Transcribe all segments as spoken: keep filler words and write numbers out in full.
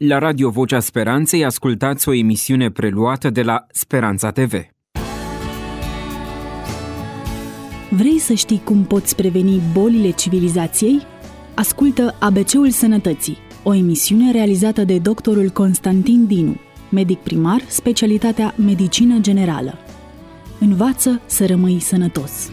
La Radio Vocea Speranței ascultați o emisiune preluată de la Speranța T V. Vrei să știi cum poți preveni bolile civilizației? Ascultă A B C-ul Sănătății, o emisiune realizată de doctorul Constantin Dinu, medic primar, specialitatea Medicină Generală. Învață să rămâi sănătos!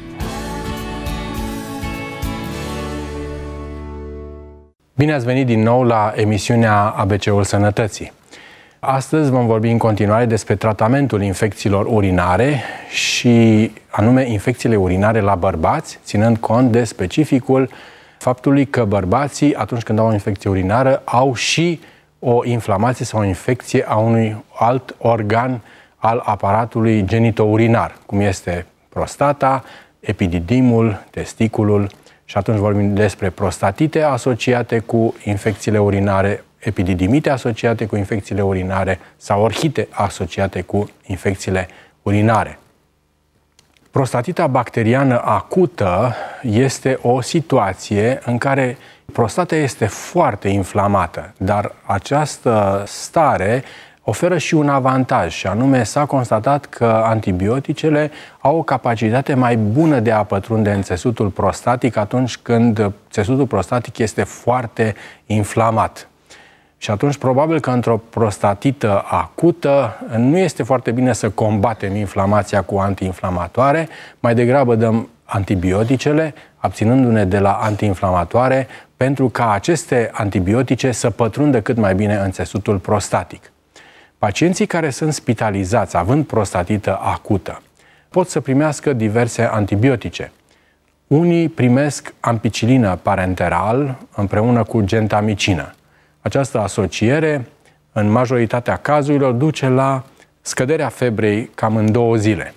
Bine ați venit din nou la emisiunea A B C-ul Sănătății. Astăzi vom vorbi în continuare despre tratamentul infecțiilor urinare și anume infecțiile urinare la bărbați, ținând cont de specificul faptului că bărbații, atunci când au o infecție urinară, au și o inflamație sau o infecție a unui alt organ al aparatului genitourinar, cum este prostata, epididimul, testiculul, și atunci vorbim despre prostatite asociate cu infecțiile urinare, epididimite asociate cu infecțiile urinare sau orhite asociate cu infecțiile urinare. Prostatita bacteriană acută este o situație în care prostata este foarte inflamată, dar această stare oferă și un avantaj, și anume s-a constatat că antibioticele au o capacitate mai bună de a pătrunde în țesutul prostatic atunci când țesutul prostatic este foarte inflamat. Și atunci probabil că într-o prostatită acută nu este foarte bine să combatem inflamația cu antiinflamatoare, mai degrabă dăm antibioticele, abținându-ne de la antiinflamatoare, pentru ca aceste antibiotice să pătrundă cât mai bine în țesutul prostatic. Pacienții care sunt spitalizați având prostatită acută pot să primească diverse antibiotice. Unii primesc ampicilină parenteral împreună cu gentamicină. Această asociere, în majoritatea cazurilor, duce la scăderea febrei cam în două zile.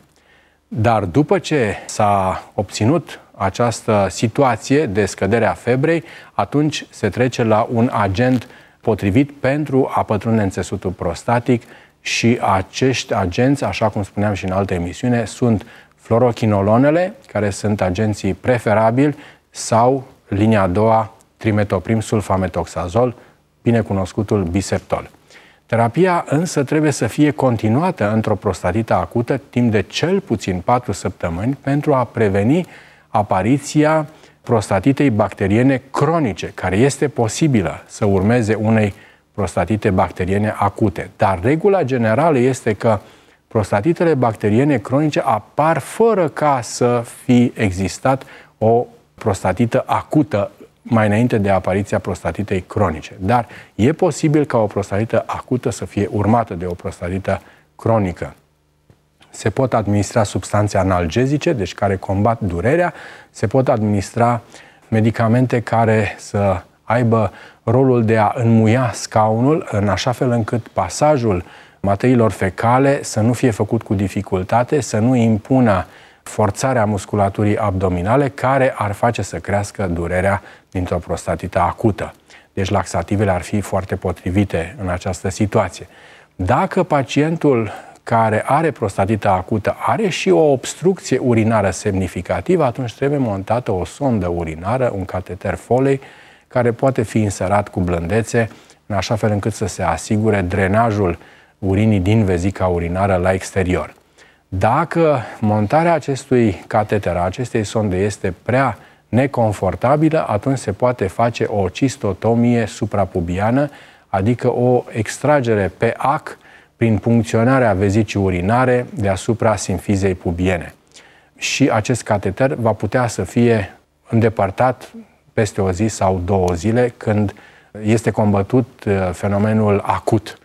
Dar după ce s-a obținut această situație de scădere a febrei, atunci se trece la un agent potrivit pentru a pătrunde în țesutul prostatic și acești agenți, așa cum spuneam și în alte emisiune, sunt fluorochinolonele, care sunt agenții preferabili, sau linia a doua, trimetoprim sulfametoxazol, binecunoscutul Biseptol. Terapia însă trebuie să fie continuată într-o prostatită acută timp de cel puțin patru săptămâni pentru a preveni apariția prostatitei bacteriene cronice, care este posibilă să urmeze unei prostatite bacteriene acute. Dar regula generală este că prostatitele bacteriene cronice apar fără ca să fi existat o prostatită acută mai înainte de apariția prostatitei cronice. Dar e posibil ca o prostatită acută să fie urmată de o prostatită cronică. Se pot administra substanțe analgezice, deci care combat durerea, se pot administra medicamente care să aibă rolul de a înmuia scaunul în așa fel încât pasajul materiilor fecale să nu fie făcut cu dificultate, să nu impună forțarea musculaturii abdominale care ar face să crească durerea dintr-o prostatită acută. Deci laxativele ar fi foarte potrivite în această situație. Dacă pacientul care are prostatită acută are și o obstrucție urinară semnificativă, atunci trebuie montată o sondă urinară, un cateter Foley, care poate fi inserat cu blândețe, în așa fel încât să se asigure drenajul urinii din vezica urinară la exterior. Dacă montarea acestui cateter, acestei sonde, este prea neconfortabilă, atunci se poate face o cistotomie suprapubiană, adică o extragere pe ac prin puncționarea vezicii urinare deasupra simfizei pubiene. Și acest cateter va putea să fie îndepărtat peste o zi sau două zile când este combătut fenomenul acut.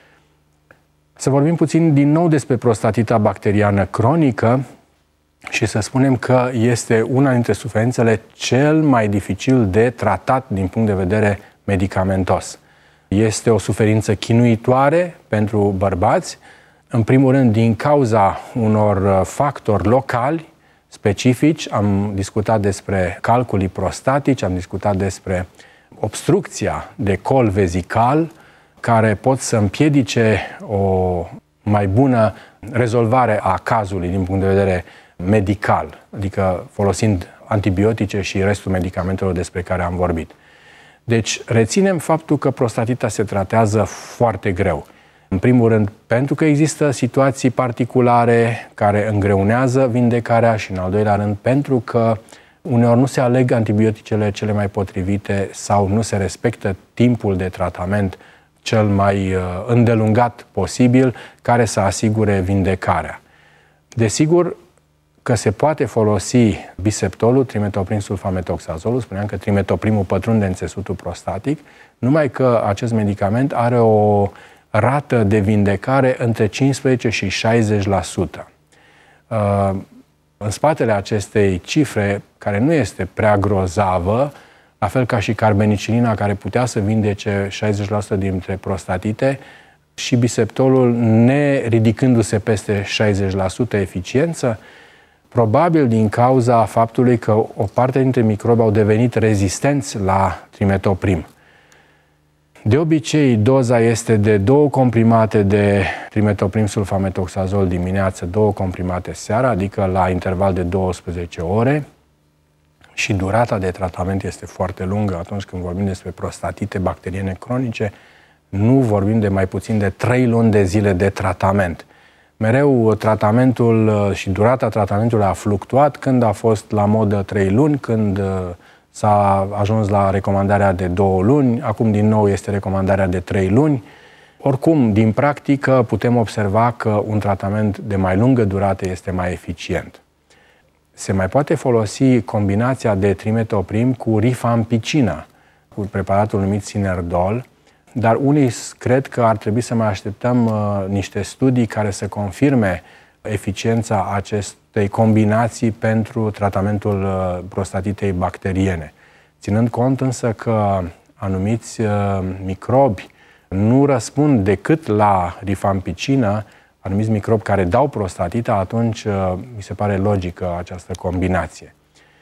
Să vorbim puțin din nou despre prostatita bacteriană cronică și să spunem că este una dintre suferințele cel mai dificil de tratat din punct de vedere medicamentos. Este o suferință chinuitoare pentru bărbați, în primul rând din cauza unor factori locali, specifici. Am discutat despre calculii prostatici, am discutat despre obstrucția de col vezical, care pot să împiedice o mai bună rezolvare a cazului din punct de vedere medical, adică folosind antibiotice și restul medicamentelor despre care am vorbit. Deci reținem faptul că prostatita se tratează foarte greu. În primul rând, pentru că există situații particulare care îngreunează vindecarea și, în al doilea rând, pentru că uneori nu se aleg antibioticele cele mai potrivite sau nu se respectă timpul de tratament cel mai îndelungat posibil care să asigure vindecarea. Desigur că se poate folosi biseptolul, trimetoprim sulfametoxazolul, spuneam că trimetoprimul pătrunde în țesutul prostatic, numai că acest medicament are o rată de vindecare între cincisprezece și șaizeci la sută. În spatele acestei cifre, care nu este prea grozavă, la fel ca și carbenicilina, care putea să vindece șaizeci la sută dintre prostatite, și biseptolul, neridicându-se peste șaizeci la sută eficiență, probabil din cauza faptului că o parte dintre microbi au devenit rezistenți la trimetoprim. De obicei, doza este de două comprimate de trimetoprim sulfametoxazol dimineață, două comprimate seara, adică la interval de douăsprezece ore, și durata de tratament este foarte lungă. Atunci când vorbim despre prostatite bacteriene cronice, nu vorbim de mai puțin de trei luni de zile de tratament. Mereu tratamentul și durata tratamentului a fluctuat, când a fost la modă trei luni, când s-a ajuns la recomandarea de două luni, acum din nou este recomandarea de trei luni. Oricum, din practică, putem observa că un tratament de mai lungă durată este mai eficient. Se mai poate folosi combinația de trimetoprim cu rifampicina, cu preparatul numit Synerdol, dar unii cred că ar trebui să mai așteptăm uh, niște studii care să confirme eficiența acestei combinații pentru tratamentul uh, prostatitei bacteriene. Ținând cont însă că anumiți uh, microbi nu răspund decât la rifampicină, anumiți microbi care dau prostatita, atunci uh, mi se pare logică această combinație.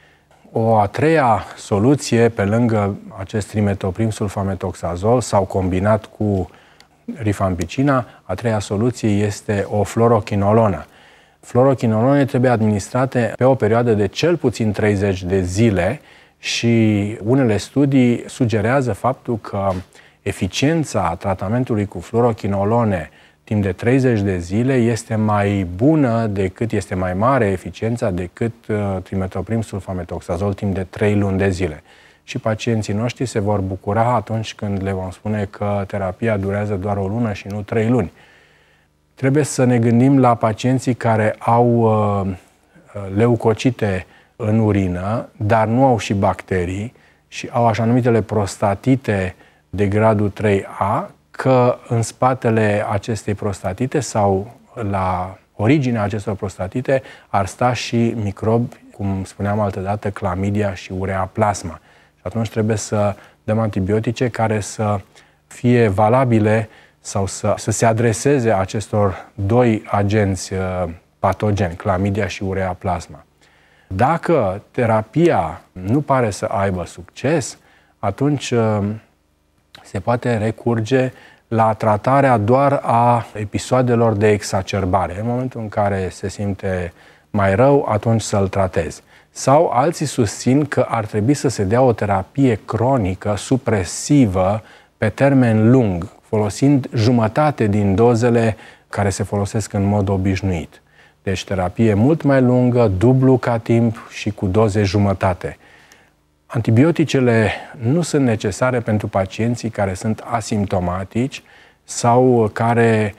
O a treia soluție, pe lângă acest trimetoprim sulfametoxazol sau combinat cu rifampicina, a treia soluție este o fluorochinolonă. Fluorochinolone trebuie administrate pe o perioadă de cel puțin treizeci de zile și unele studii sugerează faptul că eficiența tratamentului cu fluorochinolone timp de treizeci de zile este mai bună decât, este mai mare eficiența decât uh, trimetoprim sulfametoxazol timp de trei luni de zile. Și pacienții noștri se vor bucura atunci când le vom spune că terapia durează doar o lună și nu trei luni. Trebuie să ne gândim la pacienții care au uh, leucocite în urină, dar nu au și bacterii și au așa numitele prostatite de gradul trei A, că în spatele acestei prostatite sau la originea acestor prostatite ar sta și microbi, cum spuneam altădată, clamidia și ureaplasma. Și atunci trebuie să dăm antibiotice care să fie valabile sau să, să se adreseze acestor doi agenți uh, patogeni, clamidia și ureaplasma. Dacă terapia nu pare să aibă succes, atunci uh, se poate recurge la tratarea doar a episoadelor de exacerbare. În momentul în care se simte mai rău, atunci să-l tratezi. Sau alții susțin că ar trebui să se dea o terapie cronică, supresivă, pe termen lung, folosind jumătate din dozele care se folosesc în mod obișnuit. Deci terapie mult mai lungă, dublu ca timp și cu doze jumătate. Antibioticele nu sunt necesare pentru pacienții care sunt asimptomatici sau care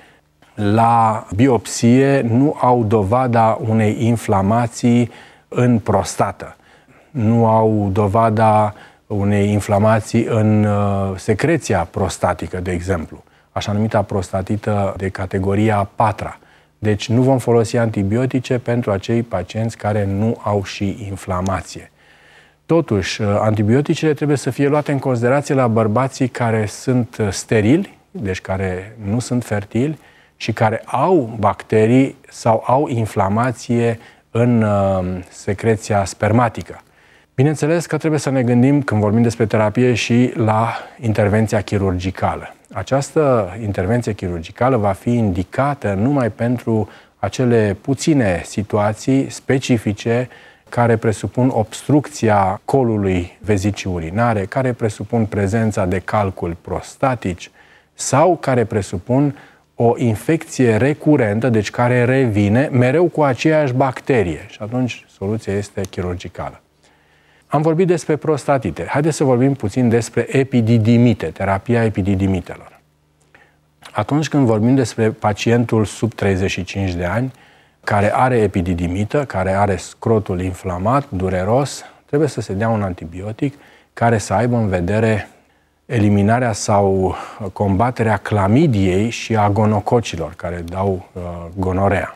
la biopsie nu au dovada unei inflamații în prostată, nu au dovada unei inflamații în uh, secreția prostatică, de exemplu, așa numita prostatită de categoria a patra. Deci nu vom folosi antibiotice pentru acei pacienți care nu au și inflamație. Totuși, antibioticele trebuie să fie luate în considerație la bărbații care sunt sterili, deci care nu sunt fertili și care au bacterii sau au inflamație în uh, secreția spermatică. Bineînțeles că trebuie să ne gândim, când vorbim despre terapie, și la intervenția chirurgicală. Această intervenție chirurgicală va fi indicată numai pentru acele puține situații specifice care presupun obstrucția colului vezicii urinare, care presupun prezența de calculi prostatici sau care presupun o infecție recurentă, deci care revine mereu cu aceeași bacterie. Și atunci soluția este chirurgicală. Am vorbit despre prostatite. Haideți să vorbim puțin despre epididimite, terapia epididimitelor. Atunci când vorbim despre pacientul sub treizeci și cinci de ani, care are epididimită, care are scrotul inflamat, dureros, trebuie să se dea un antibiotic care să aibă în vedere eliminarea sau combaterea clamidiei și a gonococilor care dau uh, gonorea.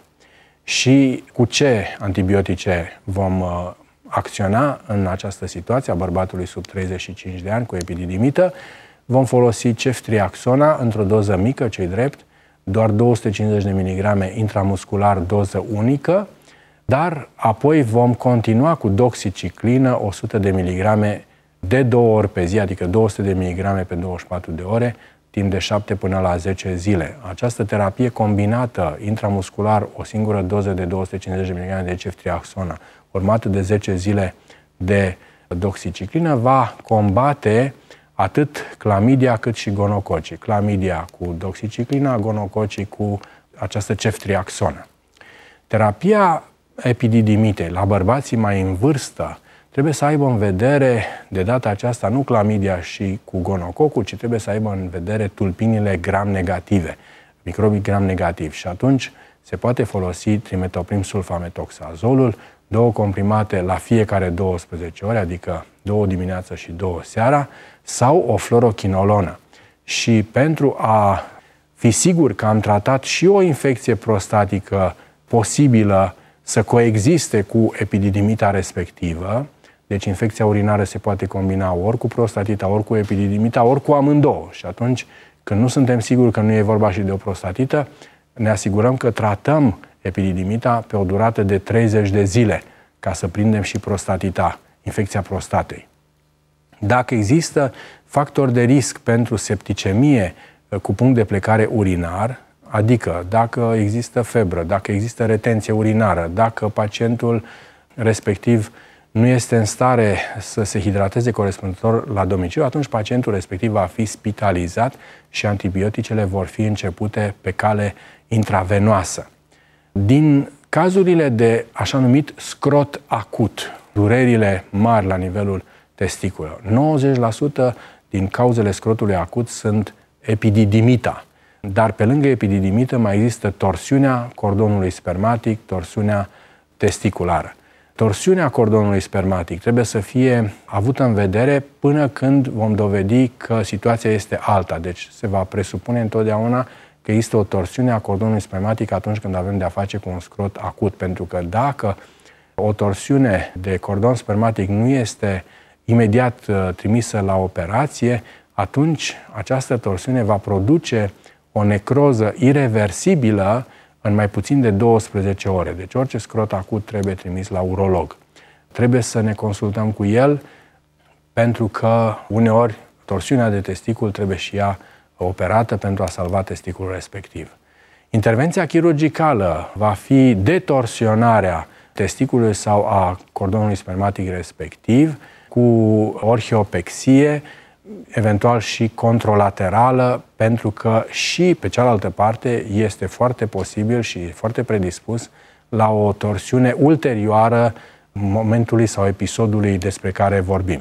Și cu ce antibiotice vom uh, acționa în această situație a bărbatului sub treizeci și cinci de ani cu epididimită? Vom folosi ceftriaxona într-o doză mică, ce-i drept, doar două sute cincizeci de miligrame intramuscular, doză unică, dar apoi vom continua cu doxiciclină, o sută de miligrame de două ori pe zi, adică două sute de miligrame pe douăzeci și patru de ore, timp de șapte până la zece zile. Această terapie combinată intramuscular, o singură doză de două sute cincizeci de miligrame de ceftriaxona, urmată de zece zile de doxiciclină, va combate atât clamidia cât și gonococii. Clamidia cu doxiciclina, gonococii cu această ceftriaxonă. Terapia epididimitei la bărbații mai în vârstă trebuie să aibă în vedere, de data aceasta, nu clamidia și cu gonococul, ci trebuie să aibă în vedere tulpinile gram-negative, microbii gram-negativ. Și atunci se poate folosi trimetoprim sulfametoxazolul, două comprimate la fiecare douăsprezece ore, adică două dimineața și două seara, sau o fluorochinolonă. Și pentru a fi sigur că am tratat și o infecție prostatică posibilă să coexiste cu epididimita respectivă, deci infecția urinară se poate combina ori cu prostatita, ori cu epididimita, ori cu amândouă. Și atunci, când nu suntem siguri că nu e vorba și de o prostatită, ne asigurăm că tratăm epididimita pe o durată de treizeci de zile, ca să prindem și prostatita, infecția prostatei. Dacă există factori de risc pentru septicemie cu punct de plecare urinar, adică dacă există febră, dacă există retenție urinară, dacă pacientul respectiv nu este în stare să se hidrateze corespunzător la domiciliu, atunci pacientul respectiv va fi spitalizat și antibioticele vor fi începute pe cale intravenoasă. Din cazurile de așa numit scrot acut, durerile mari la nivelul testiculelor, nouăzeci la sută din cauzele scrotului acut sunt epididimita. Dar pe lângă epididimită mai există torsiunea cordonului spermatic, torsiunea testiculară. Torsiunea cordonului spermatic trebuie să fie avută în vedere până când vom dovedi că situația este alta. Deci se va presupune întotdeauna că există o torsiune a cordonului spermatic atunci când avem de-a face cu un scrot acut. Pentru că dacă o torsiune de cordon spermatic nu este imediat trimisă la operație, atunci această torsiune va produce o necroză ireversibilă în mai puțin de douăsprezece ore. Deci orice scrot acut trebuie trimis la urolog. Trebuie să ne consultăm cu el pentru că uneori torsiunea de testicul trebuie și ea operată pentru a salva testiculul respectiv. Intervenția chirurgicală va fi detorsionarea testiculului sau a cordonului spermatic respectiv cu orhiopexie, eventual și controlaterală, pentru că și pe cealaltă parte este foarte posibil și foarte predispus la o torsiune ulterioară momentului sau episodului despre care vorbim.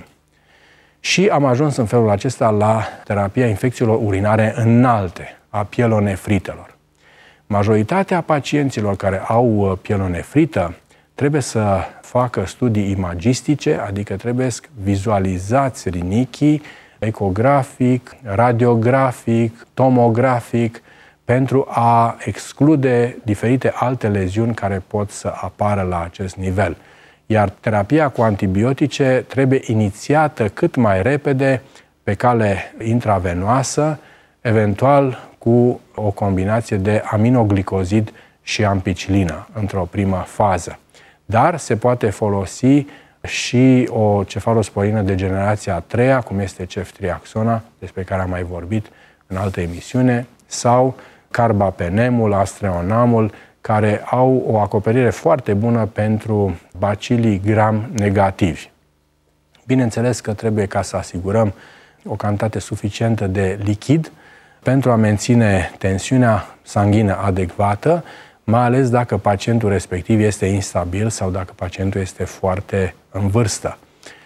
Și am ajuns în felul acesta la terapia infecțiilor urinare înalte, a pielonefritelor. Majoritatea pacienților care au pielonefrită trebuie să facă studii imagistice, adică trebuie vizualizați rinichii, ecografic, radiografic, tomografic, pentru a exclude diferite alte leziuni care pot să apară la acest nivel. Iar terapia cu antibiotice trebuie inițiată cât mai repede pe cale intravenoasă, eventual cu o combinație de aminoglicozid și ampicilină într-o primă fază. Dar se poate folosi și o cefalosporină de generația a treia, cum este ceftriaxona, despre care am mai vorbit în altă emisiune, sau carbapenemul, astreonamul, care au o acoperire foarte bună pentru bacilii gram negativi. Bineînțeles că trebuie ca să asigurăm o cantitate suficientă de lichid pentru a menține tensiunea sanghină adecvată, mai ales dacă pacientul respectiv este instabil sau dacă pacientul este foarte în vârstă.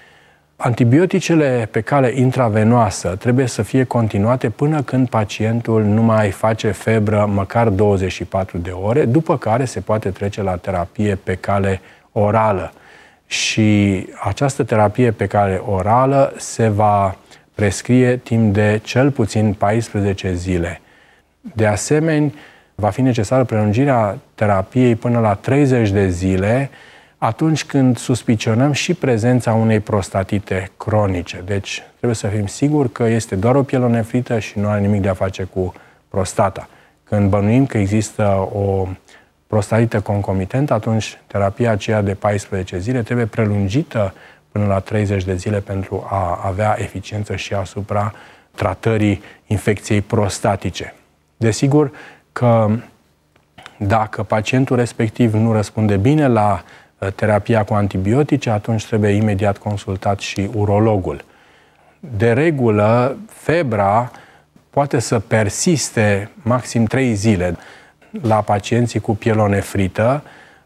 Antibioticele pe cale intravenoasă trebuie să fie continuate până când pacientul nu mai face febră măcar douăzeci și patru de ore, după care se poate trece la terapie pe cale orală. Și această terapie pe cale orală se va prescrie timp de cel puțin paisprezece zile. De asemenea, va fi necesară prelungirea terapiei până la treizeci de zile, atunci când suspicionăm și prezența unei prostatite cronice. Deci trebuie să fim siguri că este doar o pielonefrită și nu are nimic de a face cu prostata. Când bănuim că există o prostatită concomitentă, atunci terapia aceea de paisprezece zile trebuie prelungită până la treizeci de zile pentru a avea eficiență și asupra tratării infecției prostatice. Desigur că dacă pacientul respectiv nu răspunde bine la terapia cu antibiotice, atunci trebuie imediat consultat și urologul. De regulă, febra poate să persiste maxim trei zile la pacienții cu pielonefrită,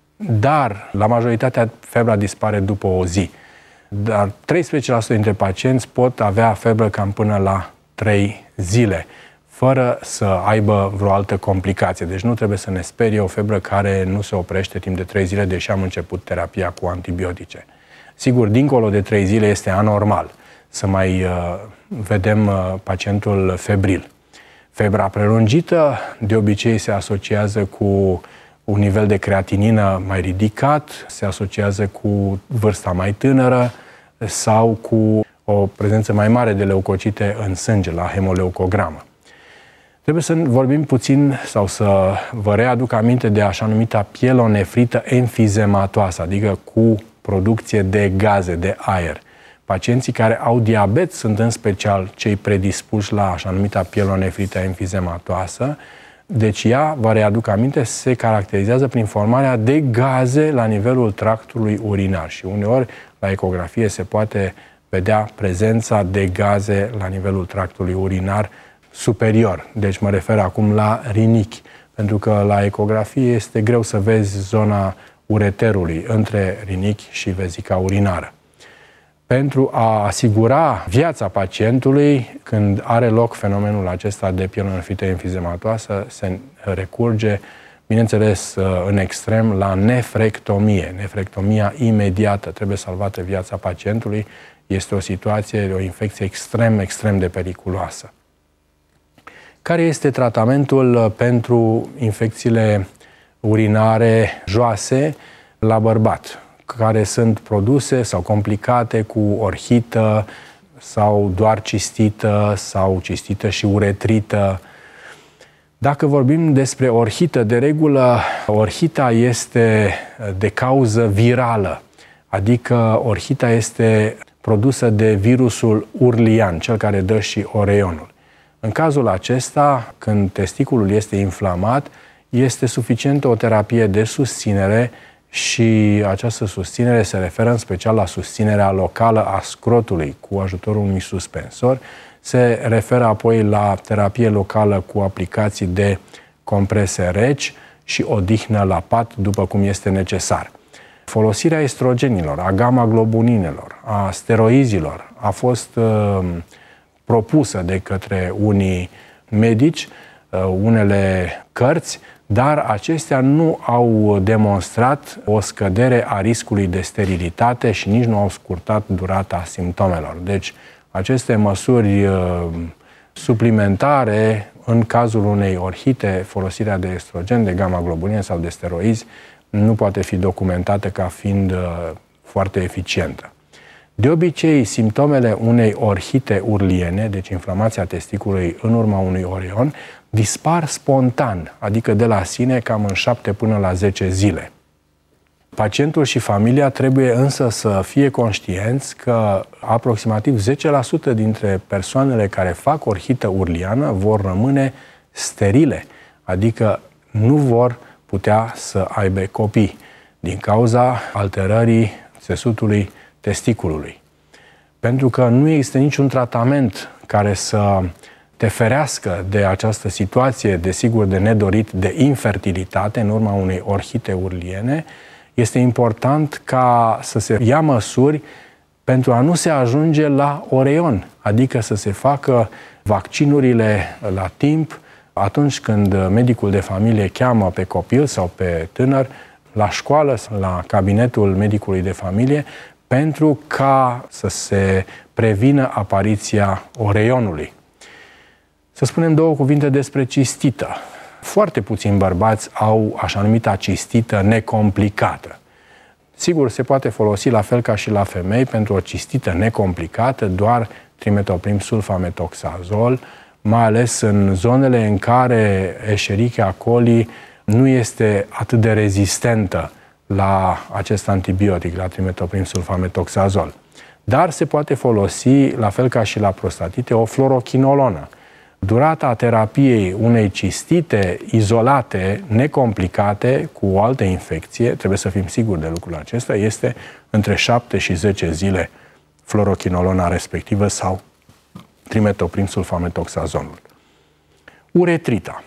dar la majoritatea febra dispare după o zi. Dar treisprezece la sută dintre pacienți pot avea febră cam până la trei zile, fără să aibă vreo altă complicație. Deci nu trebuie să ne sperie o febră care nu se oprește timp de trei zile, deși am început terapia cu antibiotice. Sigur, dincolo de trei zile este anormal să mai uh, vedem uh, pacientul febril. Febra prelungită de obicei se asociază cu un nivel de creatinină mai ridicat, se asociază cu vârsta mai tânără sau cu o prezență mai mare de leucocite în sânge, la hemoleucogramă. Trebuie să vorbim puțin sau să vă readuc aminte de așa numita pielonefrită enfizematoasă, adică cu producție de gaze, de aer. Pacienții care au diabet sunt în special cei predispuși la așa numita pielonefrită enfizematoasă. Deci ea, vă readuc aminte, se caracterizează prin formarea de gaze la nivelul tractului urinar și uneori la ecografie se poate vedea prezența de gaze la nivelul tractului urinar superior. Deci mă refer acum la rinichi, pentru că la ecografie este greu să vezi zona ureterului între rinichi și vezica urinară. Pentru a asigura viața pacientului, când are loc fenomenul acesta de pielonefrită enfizematoasă, se recurge, bineînțeles, în extrem, la nefrectomie. Nefrectomia imediată. Trebuie salvată viața pacientului. Este o situație, o infecție extrem, extrem de periculoasă. Care este tratamentul pentru infecțiile urinare joase la bărbat, care sunt produse sau complicate cu orhită sau doar cistită sau cistită și uretrită? Dacă vorbim despre orhită, de regulă, orhita este de cauză virală, adică orhita este produsă de virusul urlian, cel care dă și oreionul. În cazul acesta, când testiculul este inflamat, este suficientă o terapie de susținere și această susținere se referă în special la susținerea locală a scrotului cu ajutorul unui suspensor. Se referă apoi la terapie locală cu aplicații de comprese reci și odihnă la pat, după cum este necesar. Folosirea estrogenilor, a gamma-globulinelor, a steroizilor a fost uh, propusă de către unii medici, uh, unele cărți, dar acestea nu au demonstrat o scădere a riscului de sterilitate și nici nu au scurtat durata simptomelor. Deci, aceste măsuri uh, suplimentare, în cazul unei orhite, folosirea de estrogen, de gamma-globuline sau de steroizi, nu poate fi documentată ca fiind uh, foarte eficientă. De obicei, simptomele unei orhite urliene, deci inflamația testicului în urma unui oreion, dispar spontan, adică de la sine, cam în șapte până la zece zile. Pacientul și familia trebuie însă să fie conștienți că aproximativ zece la sută dintre persoanele care fac orhită urliană vor rămâne sterile, adică nu vor putea să aibă copii din cauza alterării țesutului testiculului. Pentru că nu există niciun tratament care să te ferească de această situație, desigur de nedorit, de infertilitate în urma unei orhite urliene, este important ca să se ia măsuri pentru a nu se ajunge la oreion, adică să se facă vaccinurile la timp atunci când medicul de familie cheamă pe copil sau pe tânăr la școală, la cabinetul medicului de familie, pentru ca să se prevină apariția oreionului. Să spunem două cuvinte despre cistită. Foarte puțini bărbați au așa numita cistită necomplicată. Sigur, se poate folosi la fel ca și la femei pentru o cistită necomplicată, doar trimetoprim sulfametoxazol, mai ales în zonele în care Escherichia coli nu este atât de rezistentă la acest antibiotic, la trimetoprim sulfametoxazol. Dar se poate folosi, la fel ca și la prostatite, o fluorochinolonă. Durata terapiei unei cistite izolate, necomplicate, cu o altă infecție, trebuie să fim siguri de lucrul acesta, este între șapte și zece zile fluorochinolona respectivă sau trimetoprim sulfametoxazolul. Uretrita.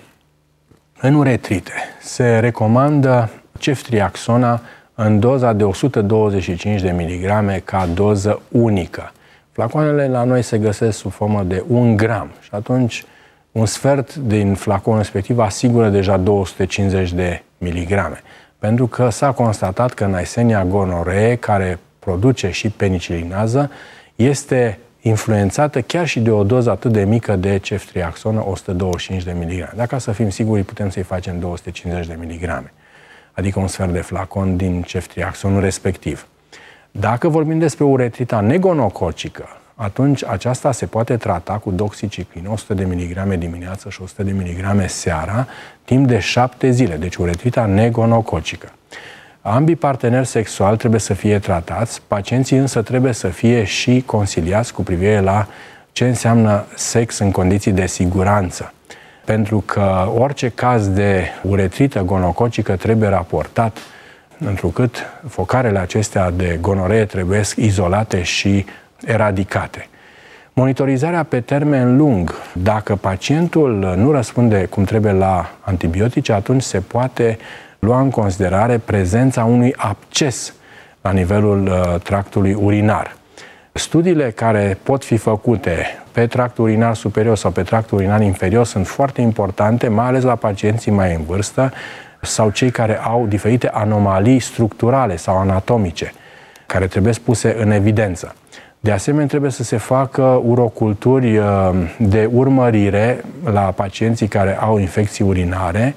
În uretrite se recomandă ceftriaxona în doza de o sută douăzeci și cinci de miligrame ca doză unică. Flacoanele la noi se găsesc sub formă de un gram și atunci un sfert din flaconul respectiv asigură deja două sute cincizeci de miligrame. Pentru că s-a constatat că Neisseria gonorrhoeae, care produce și penicilinază, este influențată chiar și de o doză atât de mică de ceftriaxonă, o sută douăzeci și cinci de miligrame. Dacă să fim siguri, putem să-i facem două sute cincizeci de miligrame, adică un sfert de flacon din ceftriaxonul respectiv. Dacă vorbim despre uretrita negonococică, atunci aceasta se poate trata cu doxiciclină, o sută de miligrame dimineața și o sută de miligrame seara, timp de șapte zile, deci uretrita negonococică. Ambii parteneri sexuali trebuie să fie tratați, pacienții însă trebuie să fie și consiliați cu privire la ce înseamnă sex în condiții de siguranță. Pentru că orice caz de uretrită gonococică trebuie raportat, întrucât focarele acestea de gonoree trebuie izolate și eradicate. Monitorizarea pe termen lung. Dacă pacientul nu răspunde cum trebuie la antibiotice, atunci se poate lua în considerare prezența unui absces la nivelul uh, tractului urinar. Studiile care pot fi făcute pe tractul urinar superior sau pe tractul urinar inferior sunt foarte importante, mai ales la pacienții mai în vârstă sau cei care au diferite anomalii structurale sau anatomice, care trebuie puse în evidență. De asemenea, trebuie să se facă uroculturi de urmărire la pacienții care au infecții urinare,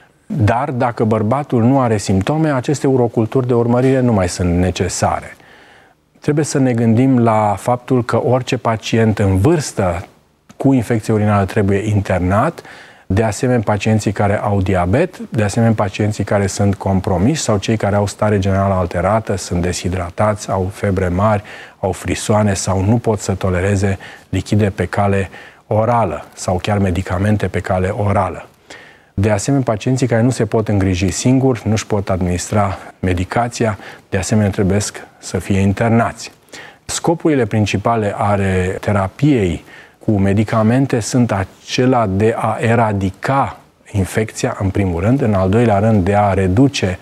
dar dacă bărbatul nu are simptome, aceste uroculturi de urmărire nu mai sunt necesare. Trebuie să ne gândim la faptul că orice pacient în vârstă cu infecție urinară trebuie internat, de asemenea pacienții care au diabet, de asemenea pacienții care sunt compromiși sau cei care au stare generală alterată, sunt deshidratați, au febre mari, au frisoane sau nu pot să tolereze lichide pe cale orală sau chiar medicamente pe cale orală. De asemenea, pacienții care nu se pot îngriji singuri, nu își pot administra medicația, de asemenea trebuie să fie internați. Scopurile principale ale terapiei cu medicamente sunt acela de a eradica infecția, în primul rând, în al doilea rând de a reduce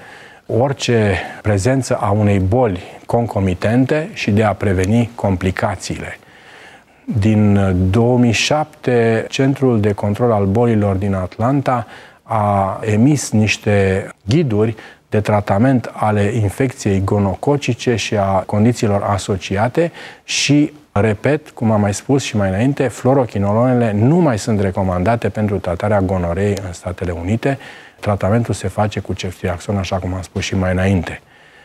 orice prezență a unei boli concomitente și de a preveni complicațiile. Din două mii șapte, Centrul de Control al Bolilor din Atlanta a emis niște ghiduri de tratament ale infecției gonococice și a condițiilor asociate și, repet, cum am mai spus și mai înainte, fluorochinolonele nu mai sunt recomandate pentru tratarea gonoreei în Statele Unite. Tratamentul se face cu ceftriaxon, așa cum am spus și mai înainte.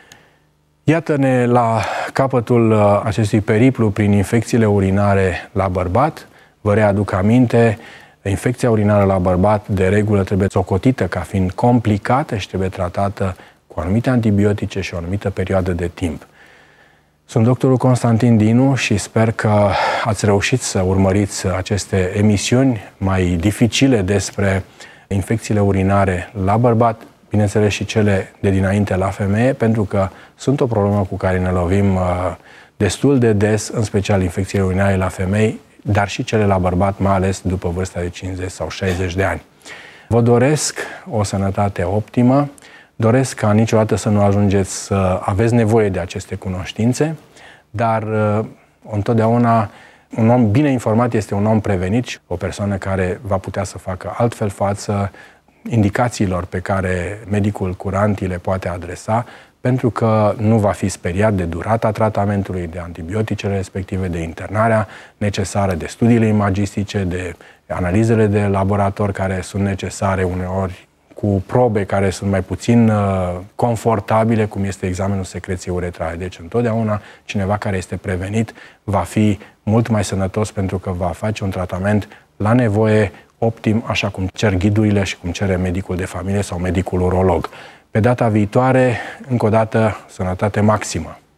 Iată-ne la capătul acestui periplu prin infecțiile urinare la bărbat. Vă readuc aminte, infecția urinară la bărbat de regulă trebuie socotită ca fiind complicată și trebuie tratată cu anumite antibiotice și o anumită perioadă de timp. Sunt doctorul Constantin Dinu și sper că ați reușit să urmăriți aceste emisiuni mai dificile despre infecțiile urinare la bărbat, bineînțeles și cele de dinainte la femeie, pentru că sunt o problemă cu care ne lovim destul de des, în special infecțiile urinare la femei, dar și cele la bărbat, mai ales după vârsta de cincizeci sau șaizeci de ani. Vă doresc o sănătate optimă, doresc ca niciodată să nu ajungeți să aveți nevoie de aceste cunoștințe, dar întotdeauna un om bine informat este un om prevenit și o persoană care va putea să facă altfel față indicațiilor pe care medicul curant le poate adresa, pentru că nu va fi speriat de durata tratamentului, de antibioticele respective, de internarea necesară, de studiile imagistice, de analizele de laborator care sunt necesare uneori, cu probe care sunt mai puțin uh, confortabile, cum este examenul secreției uretrale. Deci, întotdeauna, cineva care este prevenit va fi mult mai sănătos pentru că va face un tratament la nevoie, optim, așa cum cer ghidurile și cum cere medicul de familie sau medicul urolog. Pe data viitoare, încă o dată, sănătate maximă!